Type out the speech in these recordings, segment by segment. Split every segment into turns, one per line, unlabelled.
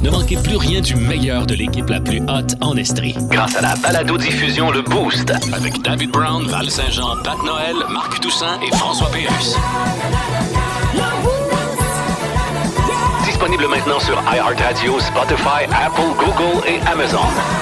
Ne manquez plus rien du meilleur de l'équipe la plus hot en Estrie. Grâce à la balado-diffusion Le Boost avec David Brown, Val Saint-Jean, Pat Noël, Marc Toussaint et François Pérusse. Disponible maintenant sur iHeartRadio, Spotify, Apple, Google et Amazon.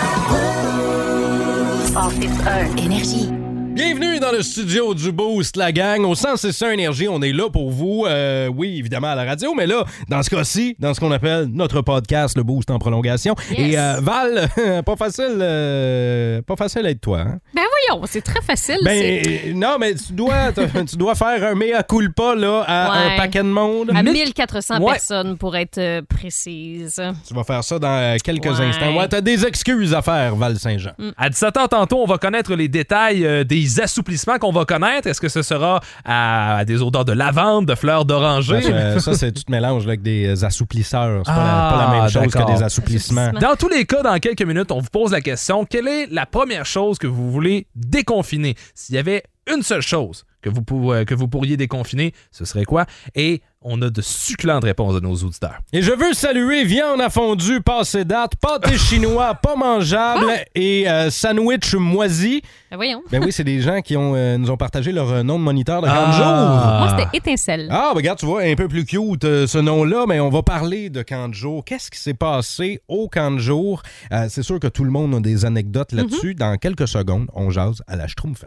Énergie.
Bienvenue dans le studio du Boost, la gang. Au 106.1 Énergie, on est là pour vous. Oui, évidemment, à la radio, mais là, dans ce cas-ci, dans ce qu'on appelle notre podcast, le Boost en prolongation.
Yes.
Et Val, pas facile d'être toi. Hein?
Ben voyons, c'est très facile.
Non, mais tu dois faire un mea culpa là, à un paquet de monde.
À 1400 personnes, pour être précise.
Tu vas faire ça dans quelques instants. Ouais, t'as des excuses à faire, Val Saint-Jean.
À 17h tantôt, on va connaître les détails des assouplissements qu'on va connaître. Est-ce que ce sera à des odeurs de lavande, de fleurs d'oranger?
Ça, c'est tu te mélanges là, avec des assouplisseurs. C'est pas la même chose que des assouplissements.
Dans tous les cas, dans quelques minutes, on vous pose la question, quelle est la première chose que vous voulez déconfiner? S'il y avait une seule chose que vous pourriez déconfiner, ce serait quoi? Et on a de succulentes réponses de nos auditeurs.
Et je veux saluer viande à fondue passée date, pâté chinois pas mangeable et sandwich moisi.
Ben voyons.
Ben oui, c'est des gens qui nous ont partagé leur nom de moniteur de 40 jours.
Moi, c'était Étincelle.
Ah, ben regarde, tu vois, un peu plus cute ce nom-là, mais on va parler de camp de jour. Qu'est-ce qui s'est passé au camp de jour? C'est sûr que tout le monde a des anecdotes là-dessus. Dans quelques secondes, on jase à la Schtroumpfette.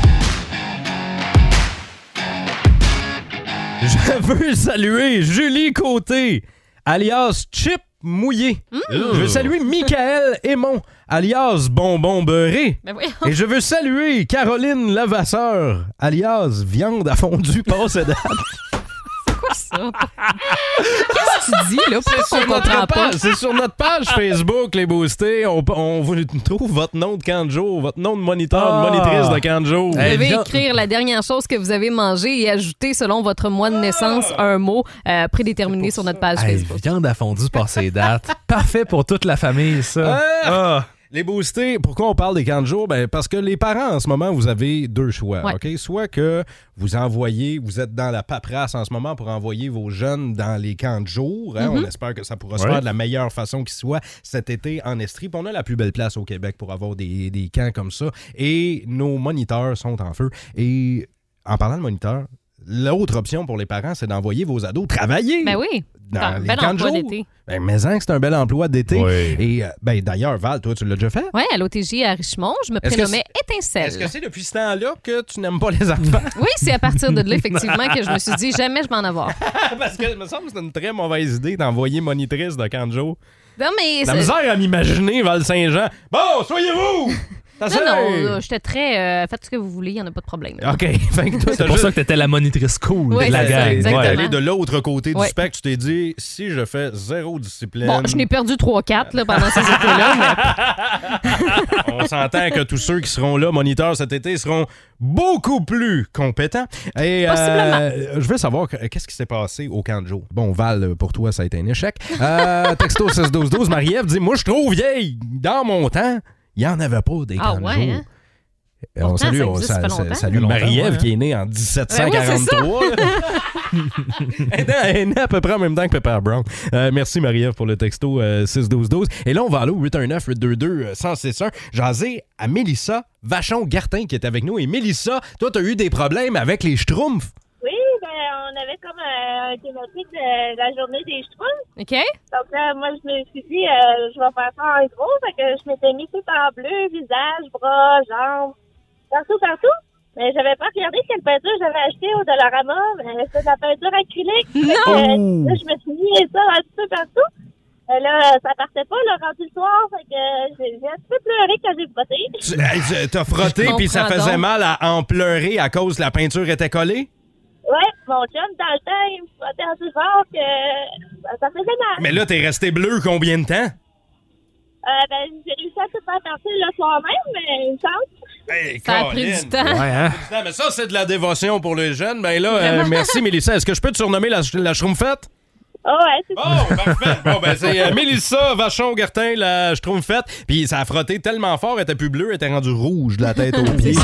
Je veux saluer Julie Côté, alias Chip Mouillé. Je veux saluer Michael Aymon, alias Bonbon Beurré.
Ben voyons.
Et je veux saluer Caroline Lavasseur, alias Viande à fondue passée date.
Ça. Qu'est-ce que tu dis, là? Pourquoi on comprend pas?
C'est sur notre page Facebook, les boostés. On vous trouve votre nom de camp de jour, votre nom de moniteur, de monitrice de camp de jour.
Vous devez écrire la dernière chose que vous avez mangée et ajouter, selon votre mois de naissance, un mot prédéterminé sur notre page Facebook.
Viande à fondue passée date. Parfait pour toute la famille, ça.
Les boostés, pourquoi on parle des camps de jour? Ben, parce que les parents, en ce moment, vous avez deux choix.
Ouais.
OK? Soit que vous êtes dans la paperasse en ce moment pour envoyer vos jeunes dans les camps de jour. Hein? On espère que ça pourra se faire de la meilleure façon qui soit cet été en Estrie. Puis on a la plus belle place au Québec pour avoir des camps comme ça. Et nos moniteurs sont en feu. Et en parlant de moniteurs, l'autre option pour les parents, c'est d'envoyer vos ados travailler.
Ben oui.
Dans les
bel
camps de
emploi
jour.
d'été.
Ben, mais c'est un bel emploi d'été.
Oui.
Et d'ailleurs, Val, toi, tu l'as déjà fait?
Oui, à l'OTJ à Richemont, je me
Est-ce que
prénommais Étincelle.
Est-ce que c'est depuis ce temps-là que tu n'aimes pas les enfants?
Oui, c'est à partir de là, effectivement, que je me suis dit jamais je vais en avoir.
Parce que, il me semble que c'est une très mauvaise idée d'envoyer monitrice de camp de jour.
Non, mais...
La misère à m'imaginer, Val Saint-Jean. Bon, soyez-vous!
Non, j'étais très... faites ce que vous voulez, il n'y en a pas de problème.
OK. Fait que toi,
C'est pour ça que t'étais la monitrice cool
Oui,
de la
c'est ça,
gang.
exactement.
T'es allé de l'autre côté du
Ouais.
spectre, tu t'es dit, si je fais zéro discipline...
Bon, je n'ai perdu 3-4 là, pendant ces étés-là, mais...
On s'entend que tous ceux qui seront là, moniteurs cet été, seront beaucoup plus compétents. Et
Possiblement.
je veux savoir qu'est-ce qui s'est passé au camp de jour. Bon, Val, pour toi, ça a été un échec. Texto 61212, Marie-Ève dit, moi, je suis trop vieille. Dans mon temps, il n'y en avait pas des camps de jour.
Hein?
On
Pourtant,
salue,
ça existe, ça fait longtemps.
salue Marie-Ève qui est née en 1743. Elle est née à peu près en même temps que Pepper Brown. Merci Marie-Ève pour le texto 61212. Et là, on va aller au 819-822-1061. Jaser à Mélissa Vachon-Gartin qui est avec nous. Et Mélissa, toi, tu as eu des problèmes avec les Schtroumpfs.
Oui, ben, on avait comme un thématique de la journée des Schtroumpfs.
OK?
Donc là, moi, je me suis dit, je vais faire ça en gros. Fait que je m'étais mis tout en bleu, visage, bras, jambes, partout. Mais j'avais pas regardé quelle peinture j'avais acheté au Dollarama. Mais c'était de la peinture acrylique. Fait que, là, je me suis mis ça un petit peu partout. Là, ça partait pas, le rendu le soir. Fait que j'ai un petit peu pleuré quand j'ai frotté.
T'as frotté
Je
puis ça
comprends
faisait
donc.
mal à en pleurer à cause que la peinture était collée?
Ouais, mon chum, dans le temps, il me frottait assez fort que ça faisait mal.
Mais là, t'es resté bleu combien de temps?
Ben, j'ai réussi à tout faire partir le soir même, mais il me semble.
Hey,
Ça a pris
Colin.
du temps.
Ouais, hein?
Non, mais ça, c'est de la dévotion pour les jeunes. Ben là, merci, Mélissa. Est-ce que je peux te surnommer la Schtroumpfette?
Oh, ouais, c'est ça.
Oh, parfait. Bon, ben, c'est Mélissa Vachon-Gartin, la Schtroumpfette. Puis ça a frotté tellement fort, elle était plus bleue, elle était rendue rouge de la tête aux pieds.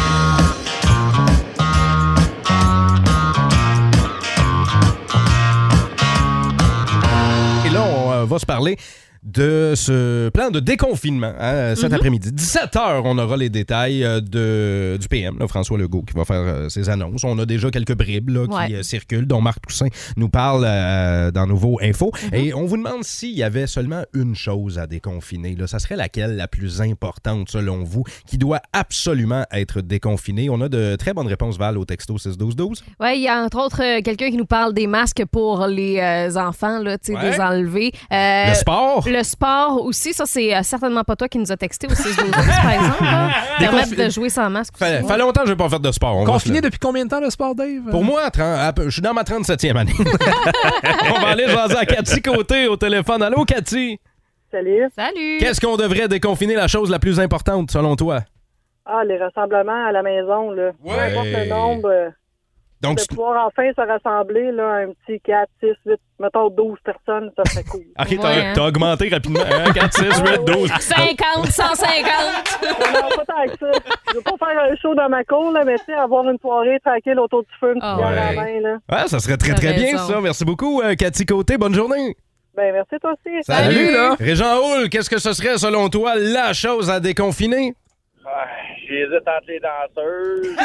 Et là, on va se parler de ce plan de déconfinement cet après-midi. 17h, on aura les détails du PM, là, François Legault, qui va faire ses annonces. On a déjà quelques bribes là, qui circulent, dont Marc Toussaint nous parle dans Nouveau Info. Et on vous demande s'il y avait seulement une chose à déconfiner. Là, ça serait laquelle la plus importante, selon vous, qui doit absolument être déconfinée? On a de très bonnes réponses, Val, au texto 6-12-12.
Oui, il y a entre autres quelqu'un qui nous parle des masques pour les enfants, là, des enlevés.
Le sport?
Le sport aussi, ça, c'est certainement pas toi qui nous a texté au 6-12-12, par exemple. Permettre de jouer sans masque.
Fait longtemps que je n'ai pas fait de sport.
Confiné depuis combien de temps, le sport, Dave?
Pour moi, je suis dans ma 37e année. On va aller jaser à Cathy Côté au téléphone. Allô, Cathy?
Salut.
Salut!
Qu'est-ce qu'on devrait déconfiner, la chose la plus importante, selon toi?
Les rassemblements à la maison, là. Peu importe le nombre.
Donc,
de pouvoir enfin se rassembler, là, un petit 4, 6, 8, mettons 12 personnes, ça serait cool.
OK, t'as augmenté rapidement. 4, 6, 8, 12.
50, 150!
Non, pas tant que ça. Je veux pas faire un show dans ma cour, là, mais tu sais, avoir une soirée tranquille autour du feu, une petite bière à la main, là.
Ouais, ça serait très, très bien, ça. Merci beaucoup, Cathy Côté. Bonne journée.
Ben, merci toi aussi.
Salut, là. Régent Houle, qu'est-ce que ce serait, selon toi, la chose à déconfiner?
J'hésite entre les danseuses.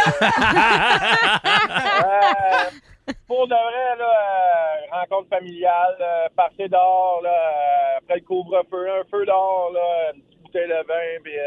Pour de vrai, là, rencontre familiale, partir dehors, là, après le couvre-feu, un feu dehors, là, une petite bouteille de vin, puis...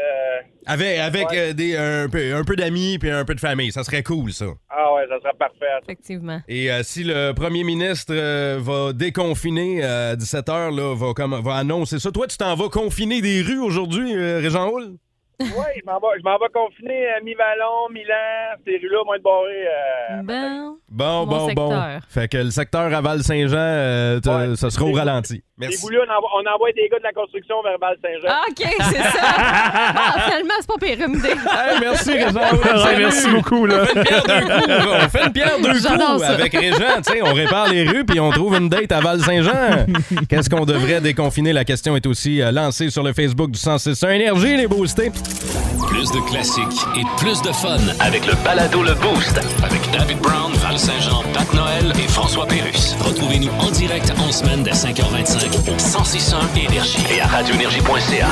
Avec un peu d'amis puis un peu de famille, ça serait cool, ça.
Ah ouais, ça serait parfait.
Effectivement.
Et si le premier ministre va déconfiner à 17h, là, va annoncer ça. Toi, tu t'en vas confiner des rues aujourd'hui, Régent Houle?
Oui, je m'en vais confiner à Mi-Vallon, Milan, ces rues-là vont être barrées.
Bon.
Fait que le secteur à Val-Saint-Jean, ça sera au ralenti. Merci.
Les boulets, on envoie des gars de la construction vers Val-Saint-Jean.
Ah, OK, c'est ça. Finalement, c'est pas pire, une idée.
Hey, merci, Régent.
Merci beaucoup. Là.
On fait une pierre deux coups avec Régent. On répare les rues puis on trouve une date à Val-Saint-Jean. Qu'est-ce qu'on devrait déconfiner? La question est aussi lancée sur le Facebook du 106.1 Énergie, les boostés.
Plus de classiques et plus de fun avec le balado Le Boost avec David Brown, Val Saint-Jean, Pat Noël et François Pérusse. Retrouvez-nous en direct en semaine dès 5h25 au 106.1 Énergie et à radioénergie.ca.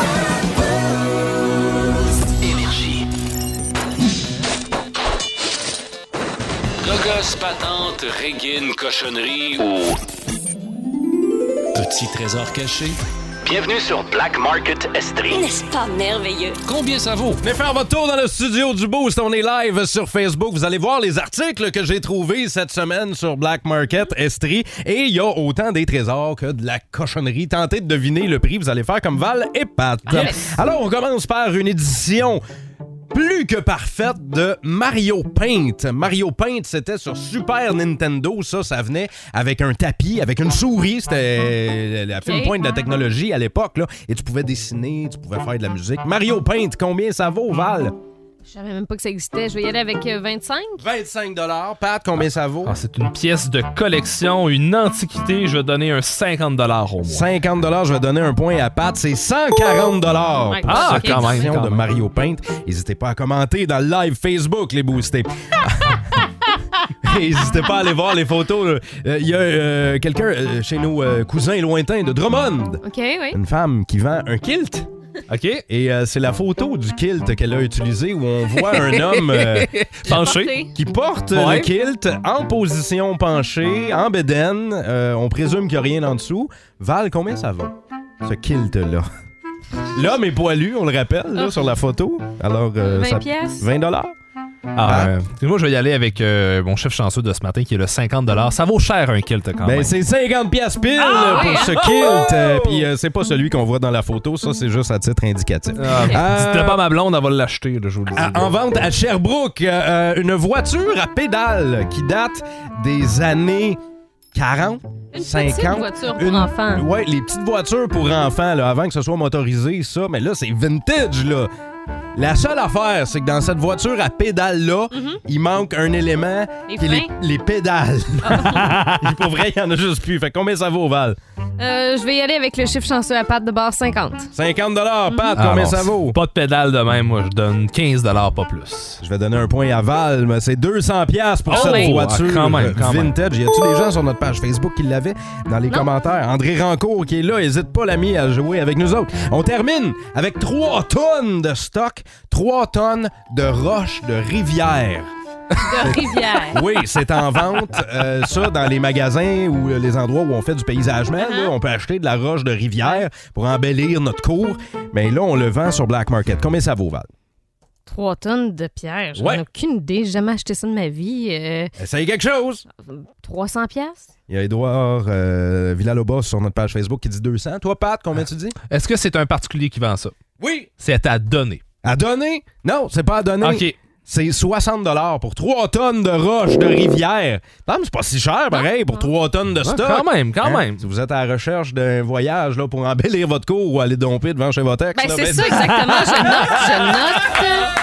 Énergie. Logos, patente, régine, cochonnerie ou petit trésor caché? Bienvenue sur Black Market Estrie.
N'est-ce pas merveilleux?
Combien ça vaut?
Venez faire votre tour dans le studio du Boost. On est live sur Facebook. Vous allez voir les articles que j'ai trouvés cette semaine sur Black Market Estrie. Et il y a autant des trésors que de la cochonnerie. Tentez de deviner le prix. Vous allez faire comme Val et Pat.
Yes.
Alors, on commence par une édition plus que parfaite de Mario Paint. Mario Paint, c'était sur Super Nintendo. Ça venait avec un tapis, avec une souris. C'était la fine pointe de la technologie à l'époque, là. Et tu pouvais dessiner, tu pouvais faire de la musique. Mario Paint, combien ça vaut, Val?
Je savais même pas que ça existait. Je vais y aller avec 25.
25 $. Pat, combien ça vaut?
C'est une pièce de collection, une antiquité. Je vais donner un 50 $ au moins.
50 $, je vais donner un point à Pat. C'est 140 $.
Ah, quand même.
De Mario Paint. N'hésitez pas à commenter dans le live Facebook, les boostés. N'hésitez pas à aller voir les photos. Il y a quelqu'un chez nos cousins lointains de Drummond.
OK, oui.
Une femme qui vend un kilt.
OK.
Et c'est la photo du kilt qu'elle a utilisé où on voit un homme
penché
qui porte le kilt en position penchée, en bédaine. On présume qu'il n'y a rien en dessous. Val, combien ça vaut, ce kilt-là? L'homme est poilu, on le rappelle, là, sur la photo. Alors,
20 pièces.
20 $.
Moi, je vais y aller avec mon chef chanceux de ce matin qui est le 50 $. Ça vaut cher un kilt quand même.
C'est 50 pièces pile pour ce kilt. Puis c'est pas celui qu'on voit dans la photo. Ça, c'est juste à titre indicatif.
Dites-le pas à ma blonde, elle va l'acheter, je vous le dis.
En vente à Sherbrooke, une voiture à pédales qui date des années 40,
Une
50.
petite voiture pour enfants.
Ouais, les petites voitures pour enfants, là, avant que ce soit motorisé, ça. Mais là, c'est vintage, là. La seule affaire, c'est que dans cette voiture à pédales-là, il manque un élément qui est les pédales. Pour vrai, il n'y en a juste plus. Fait combien ça vaut, Val?
Je vais y aller avec le chiffre chanceux à Pat de base 50.
50 Pat, combien ça vaut?
Pas de pédale de même, moi, je donne 15 pas plus.
Je vais donner un point à Val, mais c'est 200 $ pour cette voiture
quand même.
vintage. Y a-tu des gens sur notre page Facebook qui l'avaient dans les commentaires? André Rancourt qui est là, n'hésite pas l'ami à jouer avec nous autres. On termine avec 3 tonnes de stock, 3 tonnes de roches de rivière.
De rivière.
Oui, c'est en vente. Ça, dans les magasins ou les endroits où on fait du paysagement, là, on peut acheter de la roche de rivière pour embellir notre cour. Mais là, on le vend sur Black Market. Combien ça vaut, Val?
3 tonnes de pierre. J'en ai aucune idée. J'ai jamais acheté ça de ma vie.
Essaye quelque chose.
300 $?
Il y a Édouard Villalobos sur notre page Facebook qui dit 200. Toi, Pat, combien tu dis?
Est-ce que c'est un particulier qui vend ça?
Oui.
C'est à donner.
À donner? Non, c'est pas à donner.
OK.
C'est 60 $ pour 3 tonnes de roches de rivière. Non, mais c'est pas si cher, pareil, pour 3 tonnes de stock.
Quand même.
Si vous êtes à la recherche d'un voyage là, pour embellir votre cour ou aller domper devant chez votre ex.
Ben, c'est ça, exactement. Je note.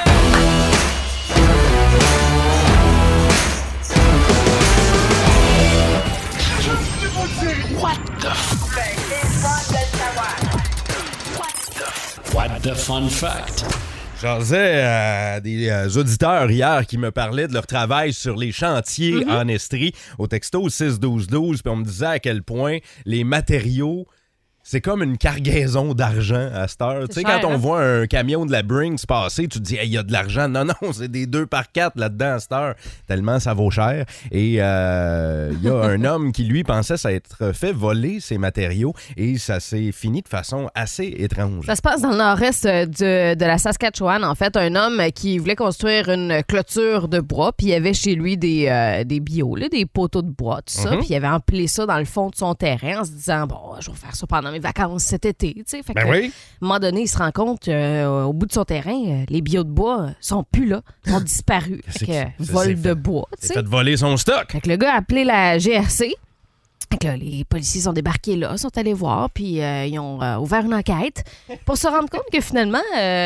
What the fun fact?
J'osais à des auditeurs hier qui me parlaient de leur travail sur les chantiers en Estrie au texto 6-12-12, puis on me disait à quel point les matériaux, c'est comme une cargaison d'argent à cette heure. Tu sais, quand on voit un camion de la Brinks passer, tu te dis, il y a de l'argent. Non, c'est des 2x4 là-dedans à cette heure, tellement ça vaut cher. Et il y a un homme qui, lui, pensait s'être fait voler ses matériaux et ça s'est fini de façon assez étrange.
Ça se passe dans le nord-est de la Saskatchewan. En fait, un homme qui voulait construire une clôture de bois, puis il y avait chez lui des bio, là, des poteaux de bois, tout ça, puis il avait empilé ça dans le fond de son terrain en se disant, bon, je vais faire ça pendant mes vacances cet été, tu sais. Fait que, à un moment donné, il se rend compte au bout de son terrain, les bio de bois sont plus là, sont disparus. Fait que vol de bois, tu sais.
Il a fait voler son stock.
Fait que le gars a appelé la GRC. Fait que là, les policiers sont débarqués là, sont allés voir, puis ils ont ouvert une enquête pour se rendre compte que finalement,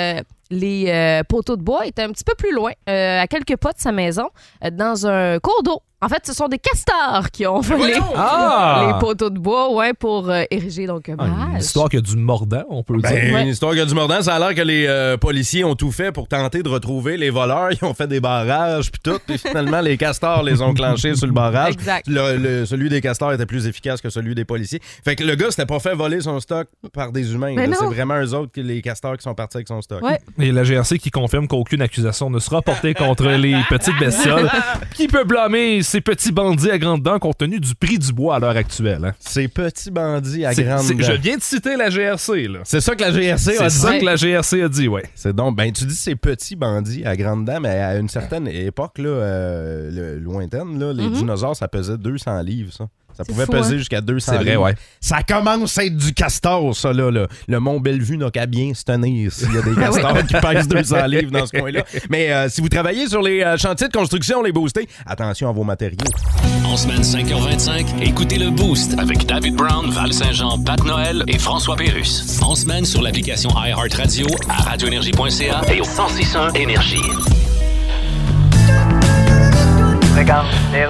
les poteaux de bois étaient un petit peu plus loin, à quelques pas de sa maison, dans un cours d'eau. En fait, ce sont des castors qui ont volé les poteaux de bois pour ériger donc un barrage.
Une histoire qui a du mordant, on peut le dire.
Une histoire qui a du mordant. Ça a l'air que les policiers ont tout fait pour tenter de retrouver les voleurs. Ils ont fait des barrages puis tout. Puis finalement, les castors les ont clenchés sur le barrage.
Exact.
Celui des castors était plus efficace que celui des policiers. Fait que le gars s'était pas fait voler son stock par des humains. C'est vraiment eux autres, les castors, qui sont partis avec son stock.
Ouais.
Et la GRC qui confirme qu'aucune accusation ne sera portée contre les petites bestioles. Qui peut blâmer ces petits bandits à grandes dents compte tenu du prix du bois à l'heure actuelle? Hein?
Ces petits bandits à grandes dents.
Je viens de citer la GRC. Là.
C'est ça que la GRC a dit?
C'est ça que la GRC a dit, oui.
C'est donc, tu dis ces petits bandits à grandes dents, mais à une certaine époque là, lointaine, là, les dinosaures, ça pesait 200 livres, ça. Ça pouvait peser jusqu'à 200 livres.
C'est vrai, ouais.
Ça commence à être du castor, ça, là. Le Mont Bellevue n'a qu'à bien se tenir s'il y a des castors qui pèsent 200 livres dans ce coin-là. Mais si vous travaillez sur les chantiers de construction, les boostés, attention à vos matériaux.
En semaine 5h25, écoutez le Boost avec David Brown, Val Saint-Jean, Pat Noël et François Pérusse. En semaine sur l'application iHeartRadio, à radioénergie.ca et au 106.1 Énergie.
Regarde,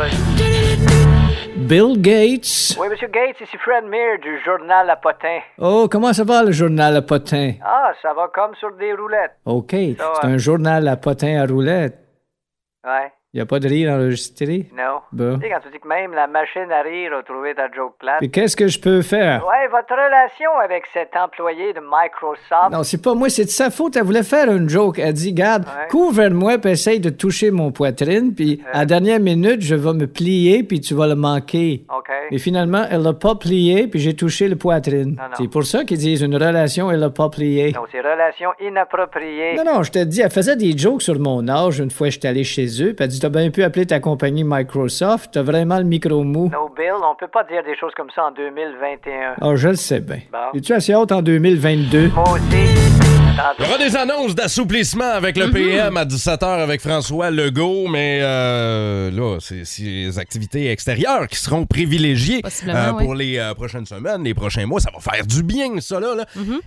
Bill Gates.
Oui, Monsieur Gates, ici Fred Meir du journal La Potin.
Oh, comment ça va, le journal La Potin?
Ah, ça va comme sur des roulettes.
OK,
Ça,
c'est un journal La Potin à roulettes.
Ouais.
Y a pas de rire enregistré?
Non.
Bon.
Tu sais, quand tu dis que même la machine à rire a trouvé ta joke plate.
Puis qu'est-ce que je peux faire?
Ouais, votre relation avec cet employé de Microsoft.
Non, c'est pas moi, c'est de sa faute. Elle voulait faire une joke. Elle dit, garde, couvre-moi, puis essaye de toucher mon poitrine, puis à la dernière minute, je vais me plier, puis tu vas le manquer.
OK.
Et finalement, elle l'a pas plié, puis j'ai touché le poitrine.
Non.
C'est pour ça qu'ils disent une relation, elle l'a pas plié.
Non, c'est relation inappropriée.
Non, je te dis, elle faisait des jokes sur mon âge une fois j'étais allé chez eux, puis elle dit, t'as bien pu appeler ta compagnie Microsoft, t'as vraiment le micro mou.
No, Bill, on peut pas dire des choses comme ça en 2021.
Ah, je le sais bien.
Bon.
Es-tu assez haute en 2022?
Moi aussi.
Il y aura des annonces d'assouplissement avec le PM à 17h avec François Legault, mais là, c'est les activités extérieures qui seront privilégiées pour les prochaines semaines, les prochains mois. Ça va faire du bien, ça, là.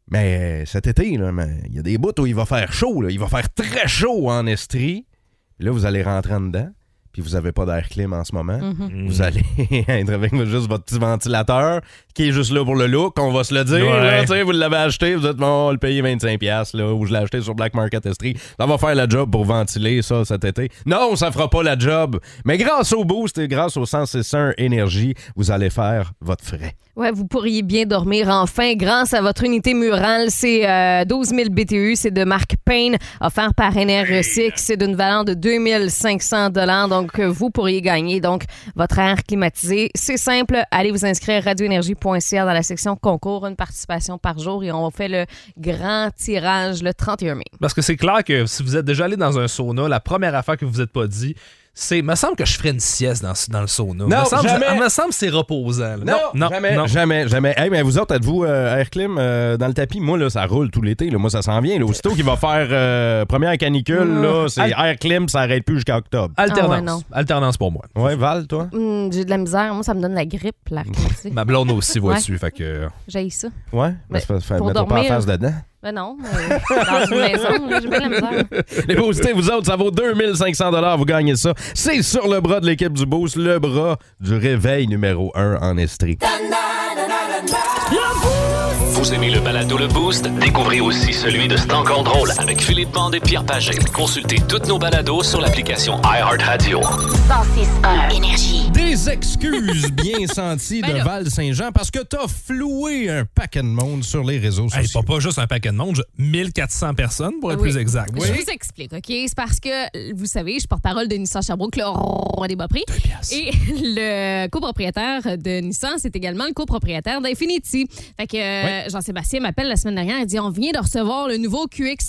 Mais cet été, là, il y a des bouts où il va faire chaud. Là. Il va faire très chaud en Estrie. Là, vous allez rentrer en dedans. Puis vous n'avez pas d'air clim en ce moment. Vous allez être avec juste votre petit ventilateur qui est juste là pour le look, on va se le dire.
Ouais.
Là, vous l'avez acheté, vous êtes bon, on va le payer 25$, là, ou je l'ai acheté sur Black Market Estrie. Ça va faire la job pour ventiler ça cet été. Non, ça fera pas la job. Mais grâce au Boost et grâce au 106.1 Énergie, vous allez faire votre frais.
Ouais, vous pourriez bien dormir enfin grâce à votre unité murale. C'est 12 000 BTU, c'est de marque Payne, offert par Énerrecycle. C'est d'une valeur de 2 500 $. Donc, vous pourriez gagner donc votre air climatisé. C'est simple, allez vous inscrire à radioénergie.ca dans la section concours, une participation par jour et on fait le grand tirage le 31 mai.
Parce que c'est clair que si vous êtes déjà allé dans un sauna, la première affaire que vous vous êtes pas dit, c'est, me semble que je ferais une sieste dans le sauna.
Non,
jamais. Me semble que c'est reposant. Là. Non,
jamais. Hey, mais vous autres, êtes-vous air clim dans le tapis? Moi, là, ça roule tout l'été. Là. Moi, ça s'en vient. Là. Aussitôt qu'il va faire première canicule, là, c'est air clim, ça n'arrête plus jusqu'à octobre.
Alternance. Alternance pour moi.
Ouais, Val, toi?
J'ai de la misère. Moi, ça me donne la grippe, l'air climatisé.
Ma blonde aussi, vois-tu. Fait que...
J'haïs ça.
Ouais? Mais
pour
mettons
dormir,
pas en face dedans.
Ben non, dans une maison, j'ai bien la misère.
Les boostés, vous autres, ça vaut 2 500 $, vous gagnez ça. C'est sur le bras de l'équipe du Boost, le bras du réveil numéro 1 en Estrie.
Vous aimez le balado Le Boost? Découvrez aussi celui de C'est encore drôle avec Philippe Bande et Pierre Pagé. Consultez toutes nos balados sur l'application iHeartRadio.
106.1 Énergie.
Des excuses bien senties de Val-Saint-Jean parce que t'as floué un paquet de monde sur les réseaux sociaux.
Pas juste un paquet de monde, 1400 personnes pour être plus exact.
Je vous explique, OK? C'est parce que, vous savez, je suis porte-parole de Nissan Sherbrooke, le roi des bas prix. Et le copropriétaire de Nissan, c'est également le copropriétaire d'Infinity. Fait que Jean-Sébastien m'appelle la semaine dernière, il dit on vient de recevoir le nouveau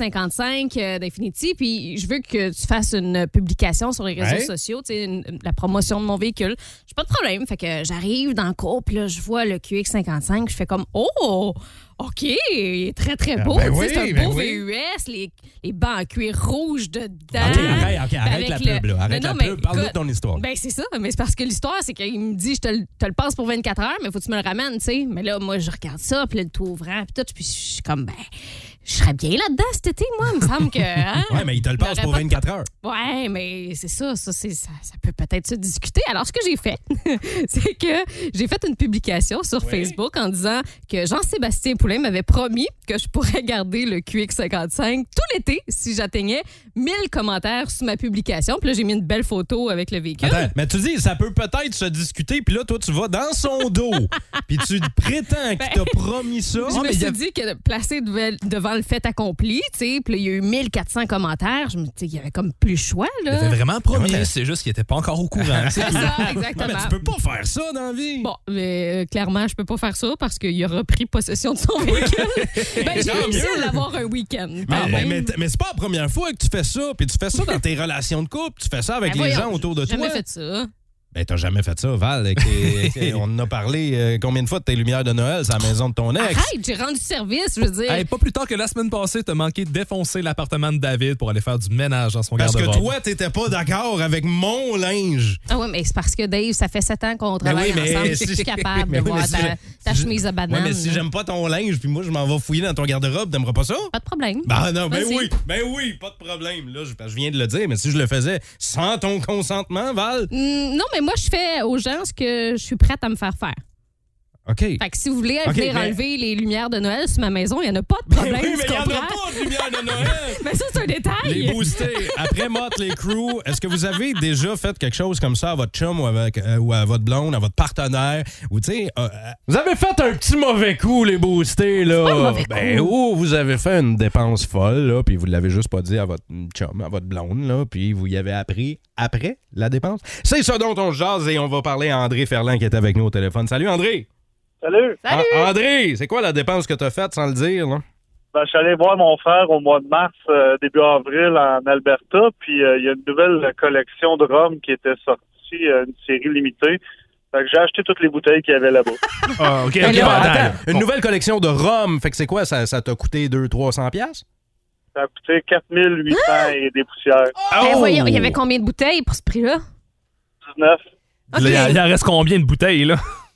QX55 d'Infinity, puis je veux que tu fasses une publication sur les réseaux sociaux, tu sais, la promotion de mon véhicule. J'ai pas de problème. Fait que j'arrive dans le cours, puis là, je vois le QX55, je fais comme oh! OK, il est très, très beau. C'est un beau VUS, les bancs en cuir rouge dedans.
OK, arrête la pub, là. Arrête la pub, parle-nous de ton histoire.
Ben, c'est ça, mais c'est parce que l'histoire, c'est qu'il me dit, je te le passe pour 24 heures, mais faut que tu me le ramènes, tu sais. Mais là, moi, je regarde ça, puis là, le tout ouvrant, puis tout, puis je suis comme, je serais bien là-dedans cet été, moi. Il me semble que. Hein,
ouais, mais il te le passe pour 24 heures.
Ouais, mais c'est ça. Ça peut peut-être se discuter. Alors, ce que j'ai fait, c'est que j'ai fait une publication sur Facebook en disant que Jean-Sébastien Poulin m'avait promis que je pourrais garder le QX55 tout l'été si j'atteignais 1000 commentaires sous ma publication. Puis là, j'ai mis une belle photo avec le véhicule.
Attends, mais tu dis, ça peut peut-être se discuter, puis là, toi, tu vas dans son dos, puis tu prétends qu'il t'a promis ça.
Je me suis dit que placé devant le fait accompli, tu sais, puis il y a eu 1400 commentaires, je me dis, il y avait comme plus le choix, là.
Il avait vraiment promis, c'est juste qu'il était pas encore au courant.
C'est ça, exactement.
Ouais, mais tu peux pas faire ça dans la vie.
Bon, mais clairement, je peux pas faire ça parce qu'il a repris possession de son véhicule. J'ai réussi à l'avoir un week-end.
Mais c'est pas la première fois que tu fais ça, puis tu fais ça dans tes relations de couple, tu fais ça avec les gens autour de toi.
J'ai jamais fait ça.
Ben, t'as jamais fait ça, Val. On en a parlé combien de fois de tes lumières de Noël à la maison de ton ex?
Arrête, j'ai rendu service, je veux dire.
Hey, pas plus tard que la semaine passée, t'as manqué de défoncer l'appartement de David pour aller faire du ménage dans son garde-robe.
Parce que toi, t'étais pas d'accord avec mon linge.
Ah oui, mais c'est parce que Dave, ça fait 7 ans qu'on travaille ensemble. Je suis capable de voir ta chemise à banane.
Ouais, mais si j'aime pas ton linge, puis moi, je m'en vais fouiller dans ton garde-robe, t'aimeras pas ça?
Pas de problème.
Ben non, ben oui, pas de problème. Là, je viens de le dire, mais si je le faisais sans ton consentement, Val?
Non, mais moi, je fais aux gens ce que je suis prête à me faire faire.
OK.
Fait que si vous voulez venir enlever les lumières de Noël sur ma maison, il n'y en a pas de problème.
Oui, mais il n'y en a pas de lumières de Noël.
Mais ça, c'est un détail.
Les boostés. Après Motley Crue, est-ce que vous avez déjà fait quelque chose comme ça à votre chum ou à votre blonde, à votre partenaire? Ou tu sais, vous avez fait un petit mauvais coup, les boostés, là.
C'est pas un mauvais coup.
Ou vous avez fait une dépense folle, là, puis vous ne l'avez juste pas dit à votre chum, à votre blonde, là, puis vous y avez appris après la dépense. C'est ça dont on jase et on va parler à André Ferland qui est avec nous au téléphone. Salut, André.
Salut!
Salut!
André, c'est quoi la dépense que tu as faite sans le dire, là?
Ben, je suis allé voir mon frère au mois de mars, début avril, en Alberta, puis il y a une nouvelle collection de rhum qui était sortie, une série limitée. Fait que j'ai acheté toutes les bouteilles qu'il y avait là-bas.
Ah, OK. Attends, une nouvelle collection de rhum, fait que c'est quoi? Ça t'a coûté 200-300$?
Ça a coûté 4800 et des poussières.
Voyons, il y avait combien de bouteilles pour ce prix-là?
19.
Okay.
Il en reste combien de bouteilles, là?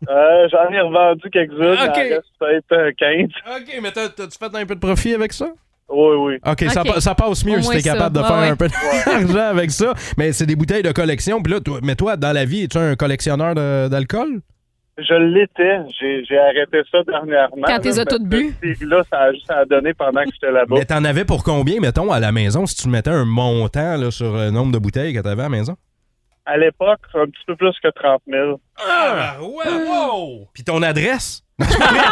J'en ai revendu quelques-unes.
OK.
Il en reste peut-être 15.
OK, mais t'as-tu fait un peu de profit avec ça?
Oui.
OK, ça passe mieux
Au
si
moins
t'es capable
ça.
de faire
Ouais,
un peu d'argent avec ça. Mais c'est des bouteilles de collection. Puis là, toi, dans la vie, es-tu un collectionneur d'alcool?
Je l'étais. J'ai arrêté ça dernièrement.
Quand t'es toutes bu.
Là, ça a juste à donner pendant que j'étais là-bas.
Mais t'en avais pour combien, mettons, à la maison, si tu mettais un montant là, sur le nombre de bouteilles que t'avais à la maison?
À l'époque, un petit peu plus que 30 000.
Ah, ouais, wow! Puis ton adresse? Hey,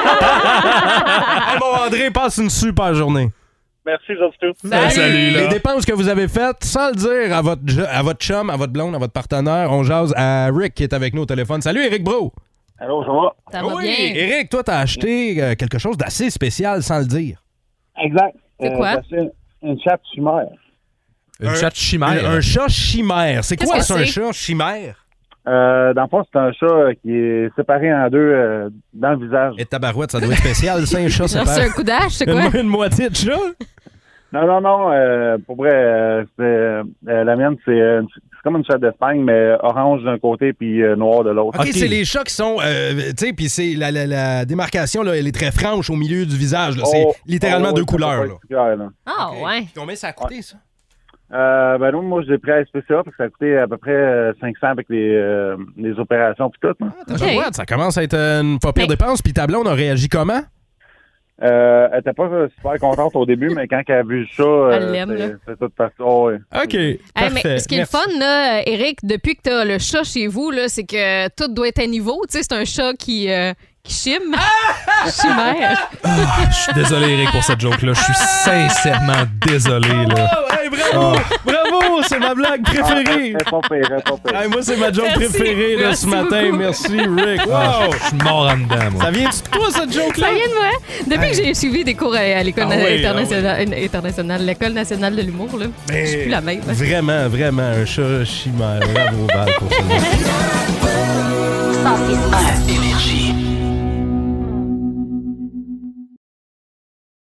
bon, André, passe une super journée.
Merci, Joseph.
Salut, là.
Les dépenses que vous avez faites, sans le dire à votre chum, à votre blonde, à votre partenaire, on jase à Rick qui est avec nous au téléphone. Salut, Eric Bro!
Allô, ça va?
Ça va
Oui,
bien.
Eric, toi, t'as acheté quelque chose d'assez spécial sans le dire.
Exact.
C'est quoi?
C'est une chatte chimère.
Une chatte chimère.
Un chat chimère. C'est quoi
Qu'est-ce
ça,
que
un
c'est?
chat chimère?
Dans le fond, c'est un chat qui est séparé en deux dans le visage.
Et tabarouette, ça doit être spécial, c'est un chat, c'est
Genre, c'est un coup d'âge, c'est quoi?
une moitié de chat?
Non, pour vrai, la mienne, c'est comme une chatte d'Espagne, mais orange d'un côté puis noir de l'autre.
OK, c'est les chats qui sont... tu sais, puis c'est la démarcation, là, elle est très franche au milieu du visage. Là. C'est littéralement deux couleurs. Là.
Clair, là.
Ah,
OK.
ouais.
Puis combien ça a coûté, ça?
Non, moi, je l'ai pris à SPCA parce que ça a coûté à peu près 500 avec les opérations puis tout. Là.
Tabarouette, ça commence à être une pas pire
Mais-
dépense. Puis ta blonde a réagi comment?
Elle était pas super contente au début, mais quand elle a vu ça,
Elle l'aime, là.
c'est tout parti. Oh, ouais.
OK,
Hey,
parfait.
mais ce qui est le
Merci.
fun, là, Eric, depuis que t'as le chat chez vous, là, c'est que tout doit être à niveau. Tu sais, c'est un chat qui chime. Chimère.
Je suis désolé, Eric, pour cette joke-là. Je suis sincèrement désolé, là.
Oh, hey, bravo! Bravo! C'est ma blague préférée!
Elle est pas pire, elle est pas pire.
Hey, moi, c'est ma joke
Merci.
préférée de
Merci
ce matin.
beaucoup.
Merci, Rick.
Ah,
Wow!
je suis mort en dedans, moi.
Ça vient-tu de toi, cette joke-là?
Ça vient de moi. Depuis que j'ai suivi des cours à l'École
Ah oui,
internationale, l'École nationale de l'humour, là, je suis plus la même.
Vraiment, vraiment, un chat chimère. Bravo, Val, pour ça.
106.1
Énergie.